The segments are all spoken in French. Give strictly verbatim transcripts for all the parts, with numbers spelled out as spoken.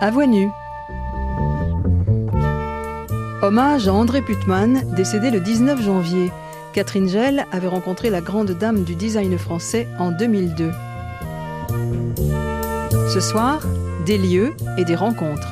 à voix nue. Hommage à André Putman, décédé le dix-neuf janvier. Catherine Gell avait rencontré la grande dame du design français en deux mille deux. Ce soir, des lieux et des rencontres.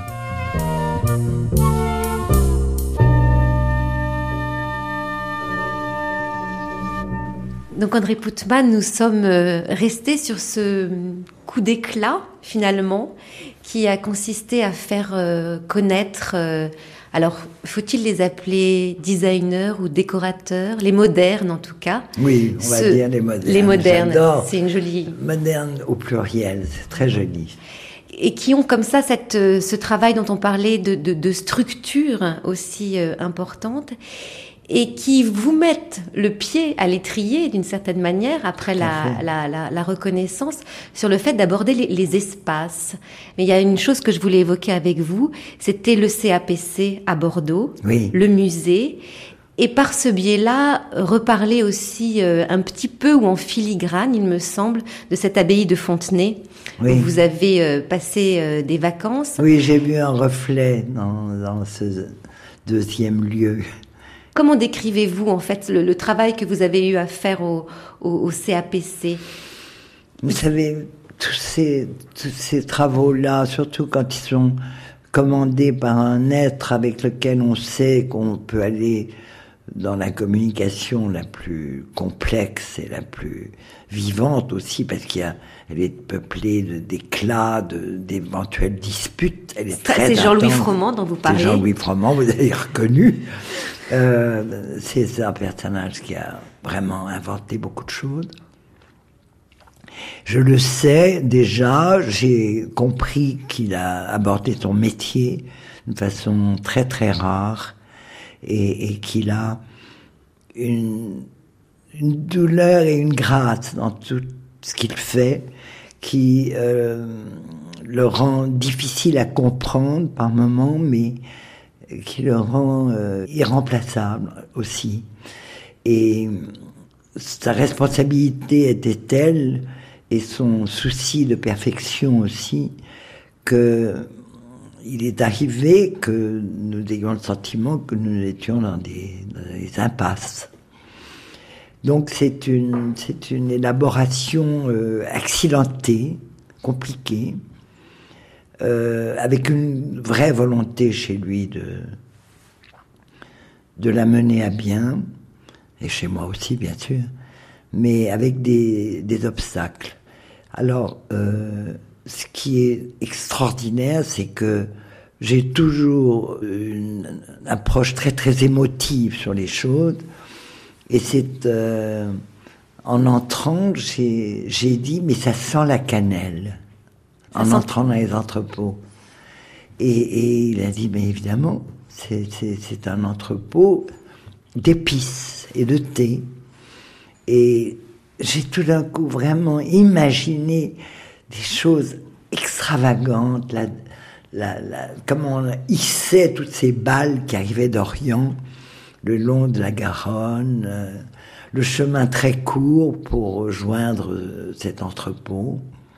Donc André Putman, nous sommes restés sur ce coup d'éclat, finalement, qui a consisté à faire euh, connaître, euh, alors faut-il les appeler designers ou décorateurs, les modernes en tout cas. Oui, on va ce, dire les modernes. Les modernes, J'adore. C'est une jolie... Moderne au pluriel, c'est très joli. Et qui ont comme ça cette, ce travail dont on parlait de, de, de structure aussi euh, importante, et qui vous mettent le pied à l'étrier d'une certaine manière après la, la, la, la reconnaissance sur le fait d'aborder les, les espaces. Mais il y a une chose que je voulais évoquer avec vous, c'était le C A P C à Bordeaux, oui. Le musée, et par ce biais-là, reparler aussi euh, un petit peu ou en filigrane, il me semble, de cette abbaye de Fontenay, oui. où vous avez euh, passé euh, des vacances. Oui, j'ai vu un reflet dans, dans ce deuxième lieu. Comment décrivez-vous en fait le, le travail que vous avez eu à faire au, au, au C A P C ? Vous savez, tous ces, tous ces travaux-là, surtout quand ils sont commandés par un être avec lequel on sait qu'on peut aller dans la communication la plus complexe et la plus vivante aussi, parce qu'il y a, elle est peuplée de, d'éclats, de, d'éventuelles disputes. Elle est très C'est Jean-Louis Froment dont vous parlez. C'est Jean-Louis Froment, vous avez reconnu. Euh, c'est un personnage qui a vraiment inventé beaucoup de choses. Je le sais déjà, j'ai compris qu'il a abordé son métier d'une façon très très rare et, et qu'il a une, une douleur et une grâce dans tout ce qu'il fait qui euh, le rend difficile à comprendre par moments, mais qui le rend euh, irremplaçable aussi. Et sa responsabilité était telle, et son souci de perfection aussi, que il est arrivé que nous ayons le sentiment que nous étions dans des, dans des impasses. Donc c'est une, c'est une élaboration euh, accidentée, compliquée, Euh, avec une vraie volonté chez lui de, de la mener à bien, et chez moi aussi bien sûr, mais avec des, des obstacles. Alors, euh, ce qui est extraordinaire, c'est que j'ai toujours une approche très très émotive sur les choses, et c'est euh, en entrant, j'ai, j'ai dit, mais ça sent la cannelle. En entrant dans les entrepôts. Et, et il a dit, mais évidemment, c'est, c'est, c'est un entrepôt d'épices et de thé. Et j'ai tout d'un coup vraiment imaginé des choses extravagantes, la, la, la, comment on hissait toutes ces balles qui arrivaient d'Orient, le long de la Garonne, euh, le chemin très court pour rejoindre euh, cet entrepôt.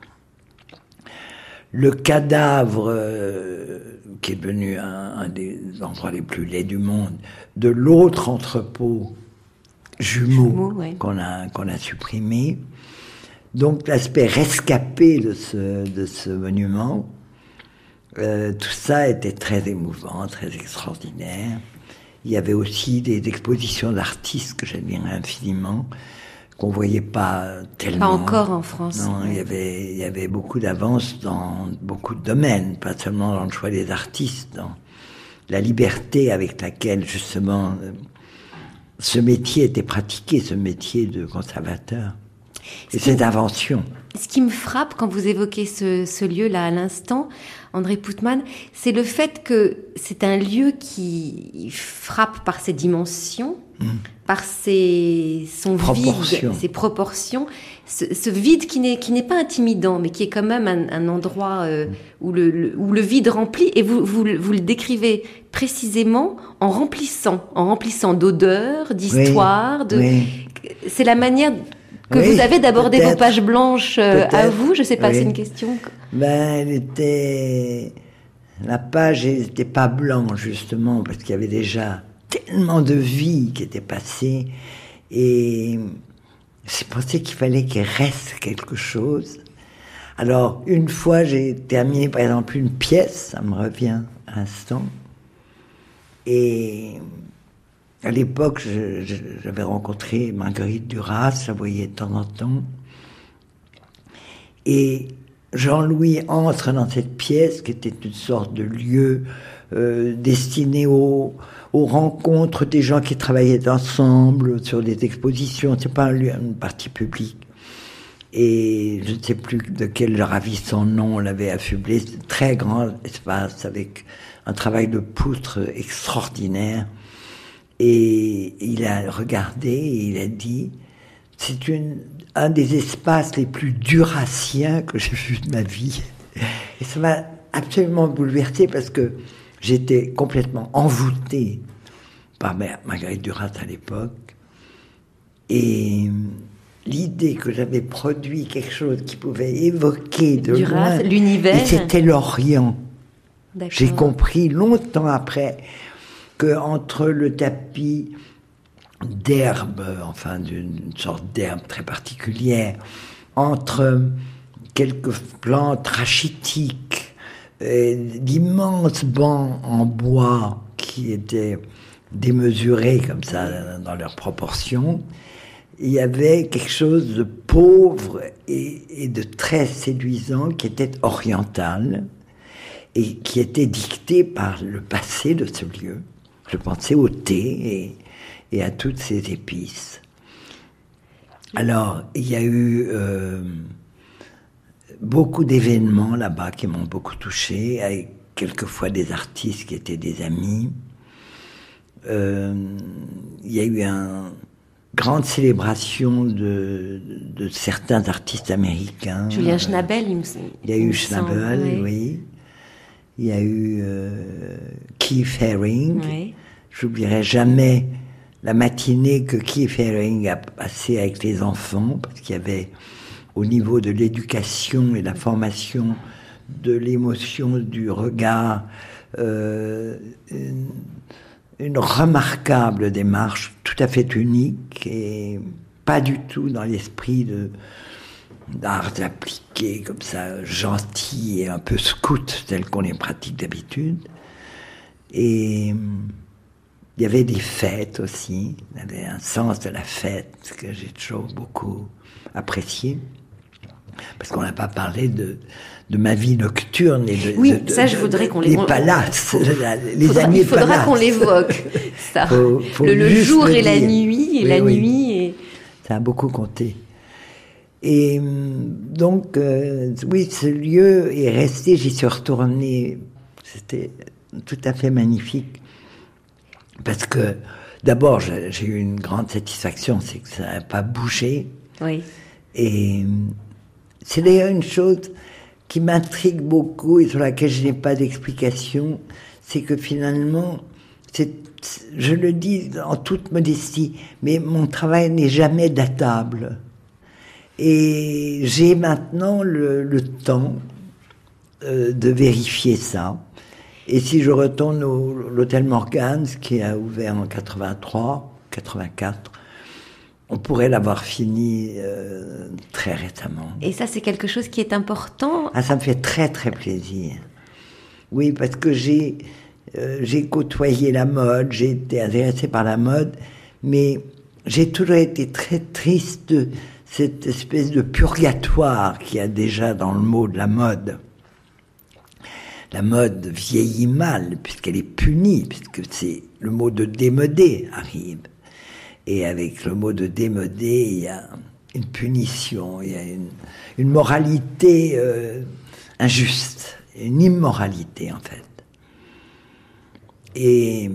Le cadavre, euh, qui est devenu un, un des endroits les plus laids du monde, de l'autre entrepôt jumeau, jumeau ouais. qu'on a, qu'on a supprimé. Donc l'aspect rescapé de ce, de ce monument, euh, tout ça était très émouvant, très extraordinaire. Il y avait aussi des expositions d'artistes que j'admirais infiniment, qu'on voyait pas tellement. Pas encore en France. Non, ouais. il y avait, il y avait beaucoup d'avance dans beaucoup de domaines, pas seulement dans le choix des artistes, dans la liberté avec laquelle, justement, ce métier était pratiqué, ce métier de conservateur. Et cette invention. Ce qui me frappe quand vous évoquez ce, ce lieu-là à l'instant, André Putman, c'est le fait que c'est un lieu qui frappe par ses dimensions, mmh. par ses, son vide, ses proportions, ce, ce vide qui n'est, qui n'est pas intimidant, mais qui est quand même un, un endroit euh, où, le, le, où le vide remplit, et vous, vous, vous le décrivez précisément en remplissant, en remplissant d'odeurs, d'histoires, oui, de... Oui. C'est la manière... que oui, vous avez d'aborder vos pages blanches euh, à vous, je ne sais pas, oui. C'est une question. Ben, elle était, La page n'était pas blanche, justement, parce qu'il y avait déjà tellement de vie qui était passée. Et j'ai pensé qu'il fallait qu'il reste quelque chose. Alors, une fois, j'ai terminé, par exemple, une pièce, ça me revient à l'instant. Et à l'époque, je, je, j'avais rencontré Marguerite Duras, je la voyais de temps en temps. Et Jean-Louis entre dans cette pièce, qui était une sorte de lieu euh, destiné aux, aux rencontres des gens qui travaillaient ensemble sur des expositions. C'est pas un lieu, une partie publique. Et je ne sais plus de quel ravissant nom on l'avait affublé. C'est un très grand espace avec un travail de poutre extraordinaire. Et il a regardé et il a dit, c'est une, un des espaces les plus duraciens que j'ai vus de ma vie. Et ça m'a absolument bouleversée parce que j'étais complètement envoûtée par Marguerite Duras à l'époque. Et l'idée que j'avais produit quelque chose qui pouvait évoquer de Duras, loin, l'univers. et c'était l'Orient. D'accord. J'ai compris longtemps après que entre le tapis d'herbe, enfin d'une sorte d'herbe très particulière, entre quelques plantes rachitiques, d'immenses bancs en bois qui étaient démesurés comme ça dans leurs proportions, il y avait quelque chose de pauvre et, et de très séduisant qui était oriental et qui était dicté par le passé de ce lieu. Je pensais au thé et, et à toutes ces épices. Alors, il y a eu euh, beaucoup d'événements là-bas qui m'ont beaucoup touché, avec quelquefois des artistes qui étaient des amis. Euh, il y a eu une grande célébration de, de certains artistes américains. Julien Schnabel, il me semble. Il y a eu Schnabel, oui. oui. Il y a eu euh, Keith Haring. Oui. J'oublierai jamais la matinée que Keith Haring a passée avec les enfants, parce qu'il y avait, au niveau de l'éducation et de la formation, de l'émotion, du regard, euh, une, une remarquable démarche, tout à fait unique, et pas du tout dans l'esprit de d'art appliqué, comme ça, gentil et un peu scout, tel qu'on les pratique d'habitude. Et il y avait des fêtes aussi, il y avait un sens de la fête que j'ai toujours beaucoup apprécié, parce qu'on n'a pas parlé de, de ma vie nocturne et de, oui, de, de, ça je voudrais qu'on les... les palaces, faut, les faudra, années il faudra palaces. qu'on l'évoque, ça. Faut, faut le, le jour et la nuit, et oui, la oui. nuit. Et... Ça a beaucoup compté. Et donc, euh, oui, ce lieu est resté, j'y suis retournée, c'était tout à fait magnifique. Parce que, d'abord, j'ai, j'ai eu une grande satisfaction, c'est que ça n'a pas bougé. Oui. Et c'est d'ailleurs une chose qui m'intrigue beaucoup et sur laquelle je n'ai pas d'explication, c'est que finalement, c'est, je le dis en toute modestie, mais mon travail n'est jamais datable. Et j'ai maintenant le, le temps euh, de vérifier ça. Et si je retourne au l'hôtel Morgane, qui a ouvert en quatre-vingt-trois, quatre-vingt-quatre, on pourrait l'avoir fini euh, très récemment. Et ça, c'est quelque chose qui est important. Ah, ça me fait très très plaisir. Oui, parce que j'ai euh, j'ai côtoyé la mode, j'ai été intéressée par la mode, mais j'ai toujours été très triste de cette espèce de purgatoire qu'il y a déjà dans le mot de la mode. La mode vieillit mal, puisqu'elle est punie, puisque c'est le mot de démodé arrive. Et avec le mot de démodé, il y a une punition, il y a une, une moralité euh, injuste, une immoralité en fait. Et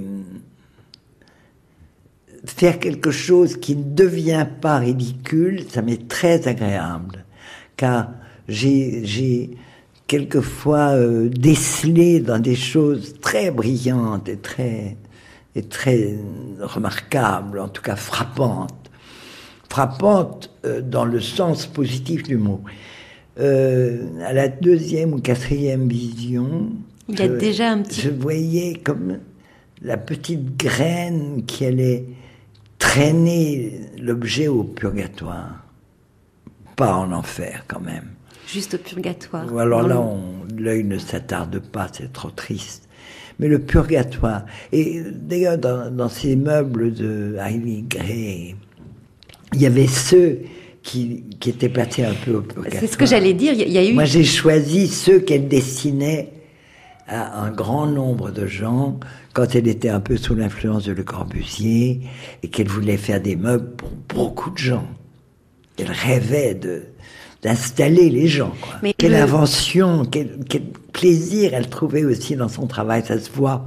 faire quelque chose qui ne devient pas ridicule, ça m'est très agréable, car j'ai, j'ai quelquefois euh, décelé dans des choses très brillantes et très, et très remarquables, en tout cas frappantes. Frappantes euh, dans le sens positif du mot. Euh, à la deuxième ou quatrième vision, Il y a je, déjà un petit... Je voyais comme la petite graine qui allait traîner l'objet au purgatoire. Pas en enfer, quand même. Juste au purgatoire. Ou alors là, le... on, l'œil ne s'attarde pas, c'est trop triste. Mais le purgatoire. Et d'ailleurs, dans, dans ces meubles de Hailey Gray, il y avait ceux qui, qui étaient placés un peu au purgatoire. C'est ce que j'allais dire. Il y a eu... Moi, j'ai choisi ceux qu'elle destinait à un grand nombre de gens quand elle était un peu sous l'influence de Le Corbusier et qu'elle voulait faire des meubles pour beaucoup de gens. Elle rêvait de... d'installer les gens, quoi. Mais quelle le... invention, quel, quel plaisir elle trouvait aussi dans son travail, ça se voit.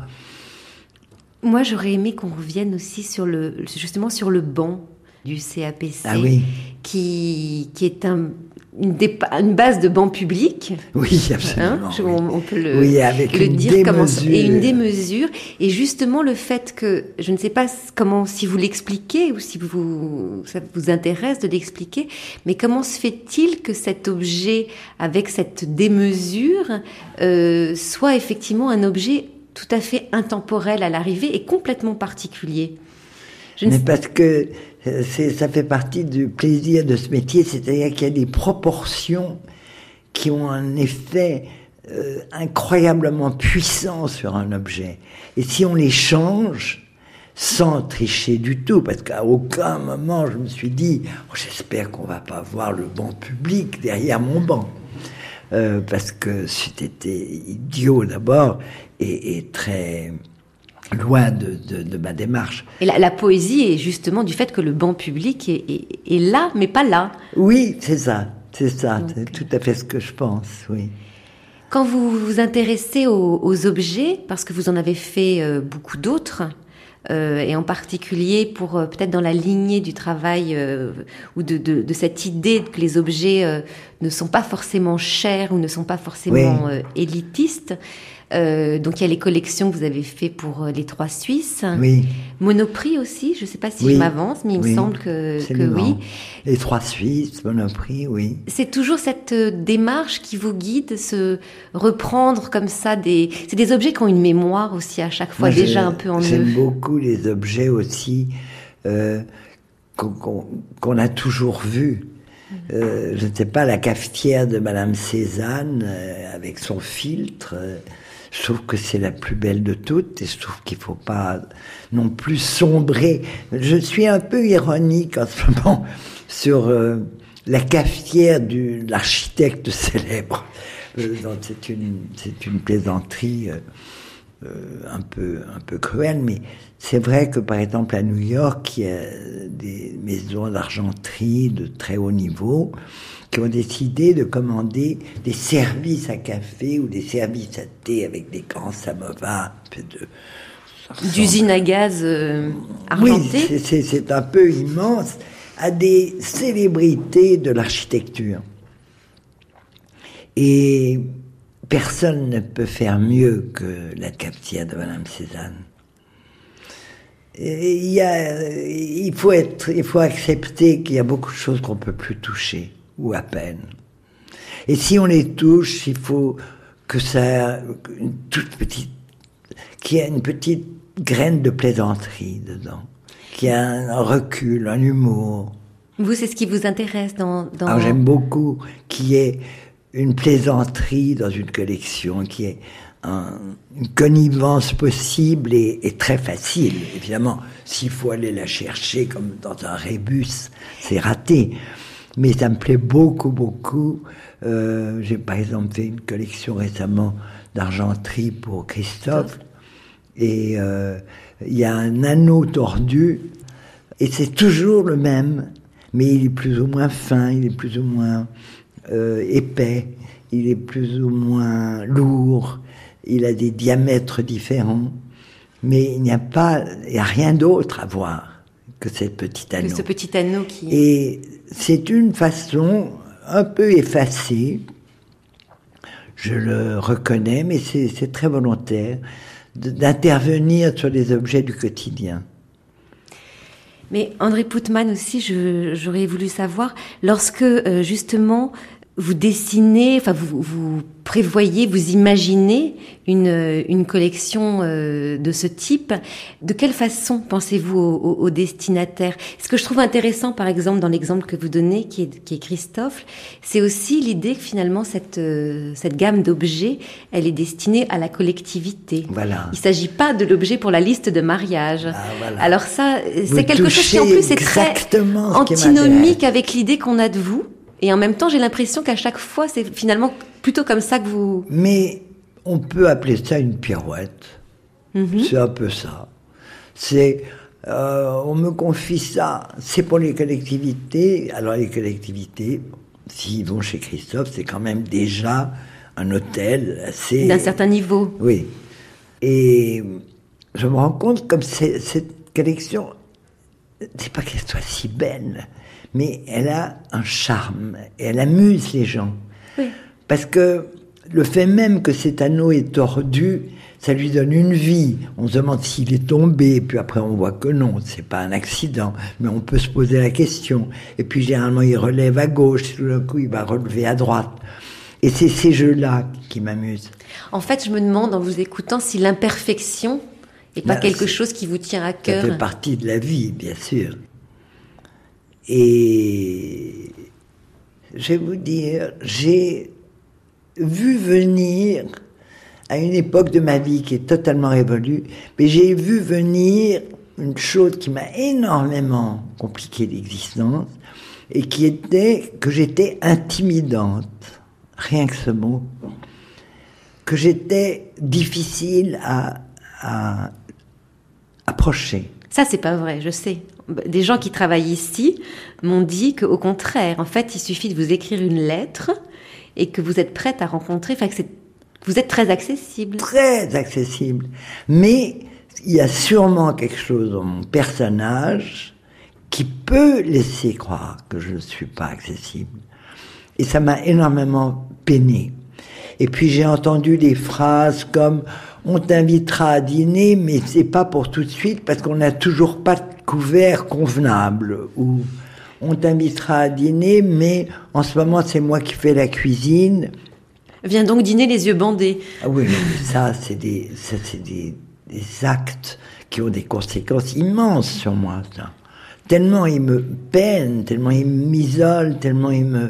Moi, j'aurais aimé qu'on revienne aussi sur le, justement sur le banc du C A P C, ah oui. qui, qui est un, une, dépa, une base de banc public. Oui, absolument. Hein, je, on, on peut le, oui, avec le une dire démesure. Comment, et une démesure. Et justement, le fait que, je ne sais pas comment, si vous l'expliquez ou si vous, ça vous intéresse de l'expliquer, mais comment se fait-il que cet objet, avec cette démesure, euh, soit effectivement un objet tout à fait intemporel à l'arrivée et complètement particulier? Je Mais sais... parce que c'est, ça fait partie du plaisir de ce métier, c'est-à-dire qu'il y a des proportions qui ont un effet euh, incroyablement puissant sur un objet. Et si on les change, sans tricher du tout, parce qu'à aucun moment je me suis dit oh, j'espère qu'on va pas voir le banc public derrière mon banc, euh, parce que c'était idiot d'abord et, et très... loin de, de, de ma démarche. Et la, la poésie est justement du fait que le banc public est, est, est là, mais pas là. Oui, c'est ça, c'est ça, Donc, c'est tout à fait ce que je pense, oui. Quand vous vous intéressez aux, aux objets, parce que vous en avez fait euh, beaucoup d'autres, euh, et en particulier pour euh, peut-être dans la lignée du travail euh, ou de, de, de cette idée que les objets euh, ne sont pas forcément chers ou ne sont pas forcément oui. euh, élitistes. Euh, donc il y a les collections que vous avez fait pour euh, les Trois Suisses. Oui. Monoprix aussi, je ne sais pas si oui. je m'avance, mais il oui. me semble que, que oui. Les Trois Suisses, Monoprix, oui. C'est toujours cette euh, démarche qui vous guide, se reprendre comme ça des... C'est des objets qui ont une mémoire aussi à chaque fois, Moi, déjà un peu en eux. J'aime beaucoup les objets aussi euh, qu'on, qu'on, qu'on a toujours vus. Euh, je ne sais pas, la cafetière de Madame Cézanne euh, avec son filtre... Euh, Je trouve que c'est la plus belle de toutes et je trouve qu'il ne faut pas non plus sombrer. Je suis un peu ironique en ce moment sur euh, la cafetière de l'architecte célèbre. Euh, c'est, une, c'est une plaisanterie euh, euh, un peu, un peu cruelle, mais c'est vrai que par exemple à New York, il y a des maisons d'argenterie de très haut niveau qui ont décidé de commander des services à café ou des services à thé avec des grands samovars. De, D'usine à gaz euh, argentée. Oui, c'est, c'est, c'est un peu immense, à des célébrités de l'architecture. Et personne ne peut faire mieux que la cafetière de Madame Cézanne. Et il, y a, il, faut être, il faut accepter qu'il y a beaucoup de choses qu'on ne peut plus toucher. Ou à peine. Et si on les touche, il faut que ça, une toute petite, qu'il y ait une petite graine de plaisanterie dedans, qu'il y ait un, un recul, un humour. Vous, c'est ce qui vous intéresse dans... dans... Alors, j'aime beaucoup qu'il y ait une plaisanterie dans une collection, qu'il y ait un, une connivence possible et, et très facile. Évidemment, s'il faut aller la chercher comme dans un rébus, c'est raté. Mais ça me plaît beaucoup, beaucoup. Euh, j'ai par exemple fait une collection récemment d'argenterie pour Christophe. Et euh, il y a un anneau tordu. Et c'est toujours le même. Mais il est plus ou moins fin, il est plus ou moins euh, épais, il est plus ou moins lourd. Il a des diamètres différents. Mais il n'y a pas, il n'y a rien d'autre à voir que ce petit anneau. Que ce petit anneau qui... Et c'est une façon un peu effacée, je le reconnais, mais c'est, c'est très volontaire, de, d'intervenir sur les objets du quotidien. Mais André Putman aussi, je, j'aurais voulu savoir, lorsque euh, justement vous dessinez, enfin vous, vous prévoyez, vous imaginez une, une collection euh, de ce type. De quelle façon pensez-vous aux, aux, aux destinataires? Ce que je trouve intéressant, par exemple, dans l'exemple que vous donnez, qui est, qui est Christophe, c'est aussi l'idée que finalement cette, euh, cette gamme d'objets, elle est destinée à la collectivité. Voilà. Il ne s'agit pas de l'objet pour la liste de mariage. Ah, voilà. Alors ça, Vous c'est quelque chose qui en plus est très exactement ce qui antinomique m'intéresse. avec l'idée qu'on a de vous. Et en même temps, j'ai l'impression qu'à chaque fois, c'est finalement plutôt comme ça que vous... Mais on peut appeler ça une pirouette. Mm-hmm. C'est un peu ça. C'est, euh, on me confie ça. C'est pour les collectivités. Alors les collectivités, s'ils vont chez Christophe, c'est quand même déjà un hôtel assez... D'un certain niveau. Oui. Et je me rends compte comme c'est, cette collection, c'est pas qu'elle soit si belle, mais elle a un charme, et elle amuse les gens. Oui. Parce que le fait même que cet anneau est tordu, ça lui donne une vie. On se demande s'il est tombé, puis après on voit que non, c'est pas un accident, mais on peut se poser la question. Et puis généralement il relève à gauche, tout d'un coup il va relever à droite. Et c'est ces jeux-là qui m'amusent. En fait, je me demande en vous écoutant si l'imperfection n'est pas ben, quelque chose qui vous tient à cœur. Ça fait partie de la vie, bien sûr. Et je vais vous dire, j'ai vu venir, à une époque de ma vie qui est totalement révolue, mais j'ai vu venir une chose qui m'a énormément compliqué l'existence, et qui était que j'étais intimidante, rien que ce mot, que j'étais difficile à, à approcher. Ça, c'est pas vrai, je sais. Des gens qui travaillent ici m'ont dit qu'au contraire, en fait, il suffit de vous écrire une lettre et que vous êtes prête à rencontrer, enfin que c'est, vous êtes très accessible. Très accessible. Mais il y a sûrement quelque chose dans mon personnage qui peut laisser croire que je ne suis pas accessible. Et ça m'a énormément peiné. Et puis j'ai entendu des phrases comme « on t'invitera à dîner, mais c'est pas pour tout de suite parce qu'on n'a toujours pas de couvert convenable » ou « on t'invitera à dîner, mais en ce moment c'est moi qui fais la cuisine ». Viens donc dîner les yeux bandés. Ah oui, mais ça c'est des, ça, c'est des, des actes qui ont des conséquences immenses sur moi. Ça. Tellement ils me peinent, tellement ils m'isolent, tellement ils me...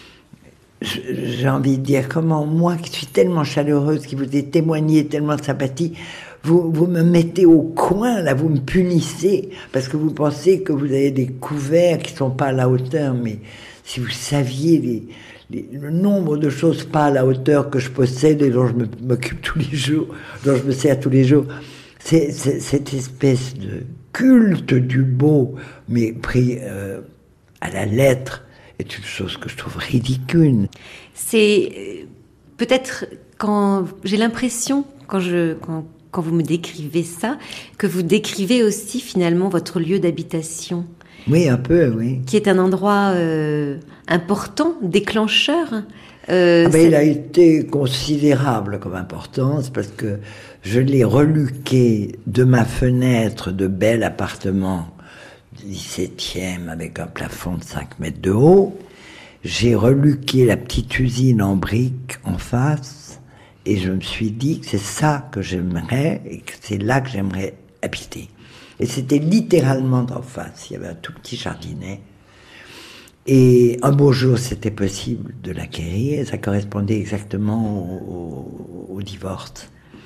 J'ai envie de dire, comment moi, qui suis tellement chaleureuse, qui vous ai témoigné tellement de sympathie, vous, vous me mettez au coin, là, vous me punissez, parce que vous pensez que vous avez des couverts qui sont pas à la hauteur, mais si vous saviez les, les, le nombre de choses pas à la hauteur que je possède et dont je m'occupe tous les jours, dont je me sers tous les jours, c'est, c'est cette espèce de culte du beau, mais pris euh, à la lettre, est une chose que je trouve ridicule. C'est peut-être quand j'ai l'impression, quand je quand, quand vous me décrivez ça, que vous décrivez aussi finalement votre lieu d'habitation. Oui, un peu, oui. Qui est un endroit euh, important, déclencheur. Euh, ah ben, il a été considérable comme importance parce que je l'ai reluqué de ma fenêtre de bel appartement dix-septième avec un plafond de cinq mètres de haut. J'ai reluqué la petite usine en briques en face et je me suis dit que c'est ça que j'aimerais et que c'est là que j'aimerais habiter. Et c'était littéralement en face. Il y avait un tout petit jardinet. Et un beau jour, c'était possible de l'acquérir. Ça correspondait exactement au, au, au divorce.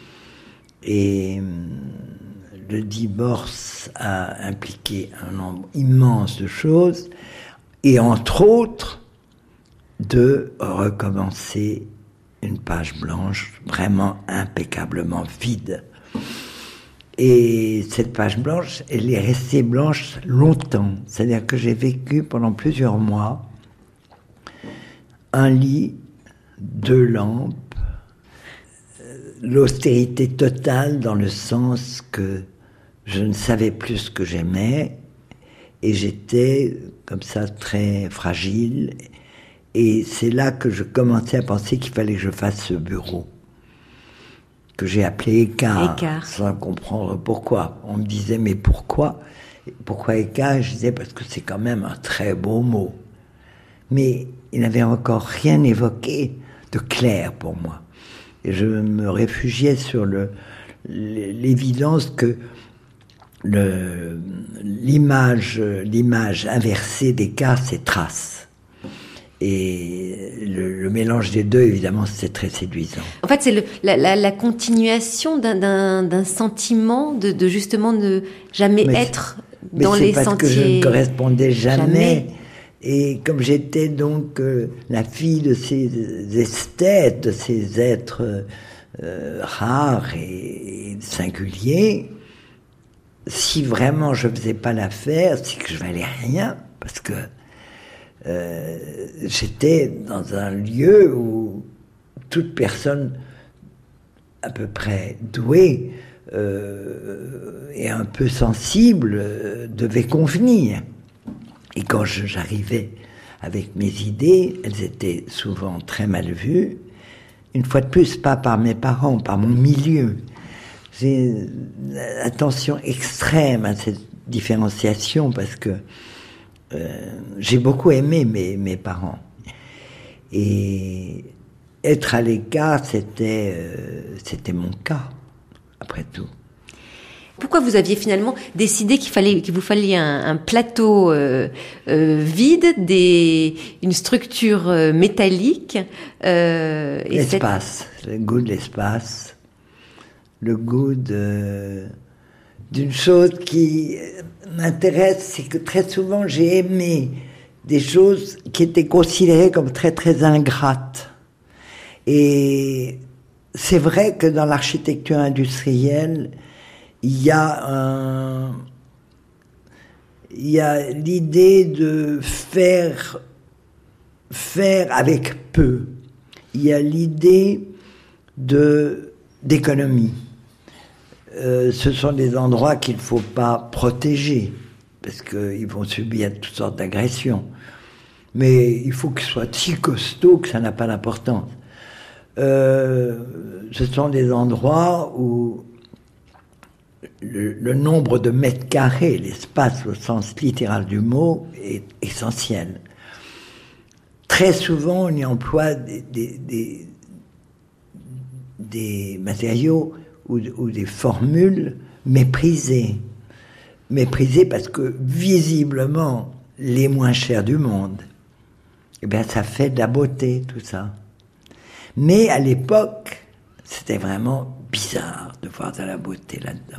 Et le divorce a impliqué un nombre immense de choses, et entre autres, de recommencer une page blanche vraiment impeccablement vide. Et cette page blanche, elle est restée blanche longtemps. C'est-à-dire que j'ai vécu pendant plusieurs mois un lit, deux lampes, l'austérité totale dans le sens que je ne savais plus ce que j'aimais et j'étais comme ça très fragile. Et c'est là que je commençais à penser qu'il fallait que je fasse ce bureau, que j'ai appelé Écart, Écart, sans comprendre pourquoi. On me disait, mais pourquoi Pourquoi Écart? Je disais, parce que c'est quand même un très beau mot. mais il n'avait encore rien évoqué de clair pour moi. Et je me réfugiais sur le, l'évidence que le, l'image, l'image inversée Descartes, c'est trace. Et le, le mélange des deux, évidemment, c'est très séduisant. En fait, c'est le, la, la, la continuation d'un, d'un, d'un sentiment de, de justement ne jamais mais être dans les sentiers. Mais c'est parce que je ne correspondais jamais. jamais. Et comme j'étais donc euh, la fille de ces esthètes, de ces êtres euh, rares et, et singuliers, si vraiment je faisais pas l'affaire, c'est que je valais rien, parce que euh, j'étais dans un lieu où toute personne à peu près douée euh, et un peu sensible euh, devait convenir. Et quand je, j'arrivais avec mes idées, elles étaient souvent très mal vues. Une fois de plus, pas par mes parents, par mon milieu. J'ai une attention extrême à cette différenciation parce que euh, j'ai beaucoup aimé mes, mes parents. Et être à l'écart, c'était, euh, c'était mon cas, après tout. Pourquoi vous aviez finalement décidé qu'il fallait, qu'il vous fallait un, un plateau euh, euh, vide, des, une structure euh, métallique euh, et l'espace, cette... le goût de l'espace, le goût de, d'une chose qui m'intéresse, c'est que très souvent j'ai aimé des choses qui étaient considérées comme très très ingrates. Et c'est vrai que dans l'architecture industrielle, il y a un, il y a l'idée de faire, faire avec peu. Il y a l'idée de, d'économie. Euh, ce sont des endroits qu'il ne faut pas protéger, parce qu'ils vont subir toutes sortes d'agressions. Mais il faut qu'ils soient si costauds que ça n'a pas d'importance. Euh, ce sont des endroits où Le, le nombre de mètres carrés, l'espace au sens littéral du mot, est essentiel. Très souvent, on y emploie des, des, des, des matériaux ou, ou des formules méprisées. Méprisées parce que, visiblement, les moins chers du monde. Eh bien, ça fait de la beauté, tout ça. Mais à l'époque, c'était vraiment bizarre de voir de la beauté là-dedans.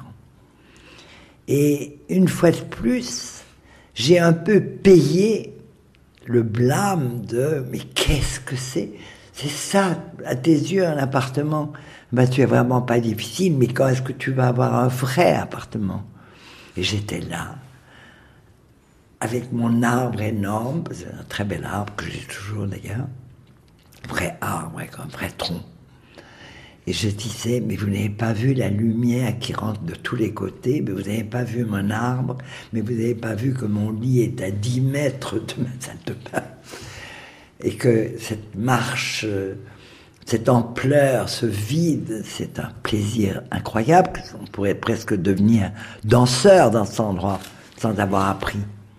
Et une fois de plus, j'ai un peu payé le blâme de « mais qu'est-ce que c'est ? C'est ça, à tes yeux, un appartement. Ben, tu es vraiment pas difficile, mais quand est-ce que tu vas avoir un vrai appartement ?» Et j'étais là, avec mon arbre énorme, c'est un très bel arbre que j'ai toujours d'ailleurs, un vrai arbre avec un vrai tronc. Et je disais, mais vous n'avez pas vu la lumière qui rentre de tous les côtés, mais vous n'avez pas vu mon arbre, mais vous n'avez pas vu que mon lit est à dix mètres de ma salle de bain. Et que cette marche, cette ampleur, ce vide, c'est un plaisir incroyable. On pourrait presque devenir danseur dans cet endroit, sans avoir appris.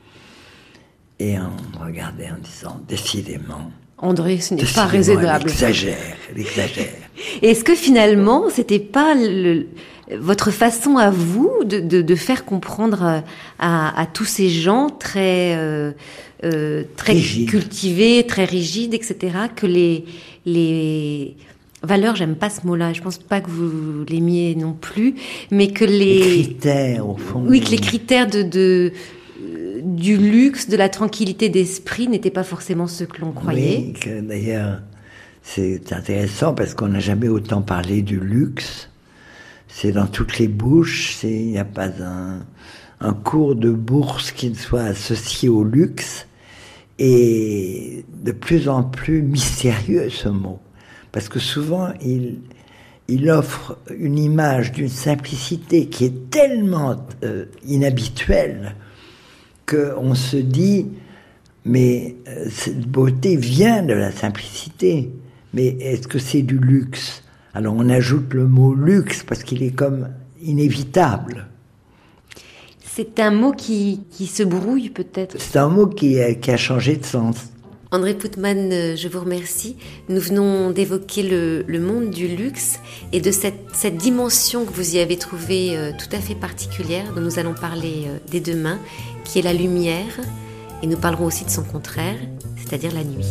Et on me regardait en disant, décidément, André, ce n'est pas raisonnable. Elle exagère, elle exagère. Et est-ce que finalement, c'était pas le, votre façon à vous de, de, de faire comprendre à, à, à tous ces gens très, euh, euh, très Rigide. cultivés, très rigides, et cetera, que les, les valeurs, j'aime pas ce mot-là, je pense pas que vous l'aimiez non plus, mais que les... Les critères, au fond. Oui, que les critères de... de du luxe, de la tranquillité d'esprit n'étaient pas forcément ceux que l'on croyait. Oui, que d'ailleurs, c'est intéressant parce qu'on n'a jamais autant parlé du luxe. C'est dans toutes les bouches, il n'y a pas un, un cours de bourse qui ne soit associé au luxe. Et de plus en plus mystérieux ce mot. Parce que souvent, il, il offre une image d'une simplicité qui est tellement euh, inhabituelle qu'on se dit, mais euh, cette beauté vient de la simplicité. Mais est-ce que c'est du luxe ? Alors on ajoute le mot luxe parce qu'il est comme inévitable. C'est un mot qui, qui se brouille peut-être. C'est un mot qui a, qui a changé de sens. André Putman, je vous remercie. Nous venons d'évoquer le, le monde du luxe et de cette, cette dimension que vous y avez trouvée euh, tout à fait particulière, dont nous allons parler euh, dès demain, qui est la lumière. Et nous parlerons aussi de son contraire, c'est-à-dire la nuit.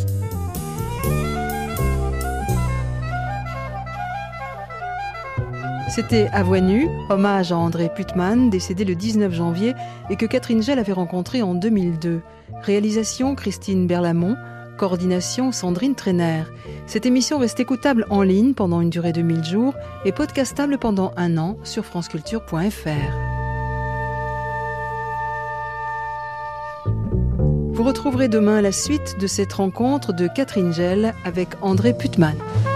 C'était À Voix nue, hommage à André Putman, décédé le dix-neuf janvier et que Catherine Gell avait rencontré en deux mille deux. Réalisation Christine Berlamont, coordination Sandrine Trainer. Cette émission reste écoutable en ligne pendant une durée de mille jours et podcastable pendant un an sur franceculture point f r. Vous retrouverez demain la suite de cette rencontre de Catherine Gell avec André Putman.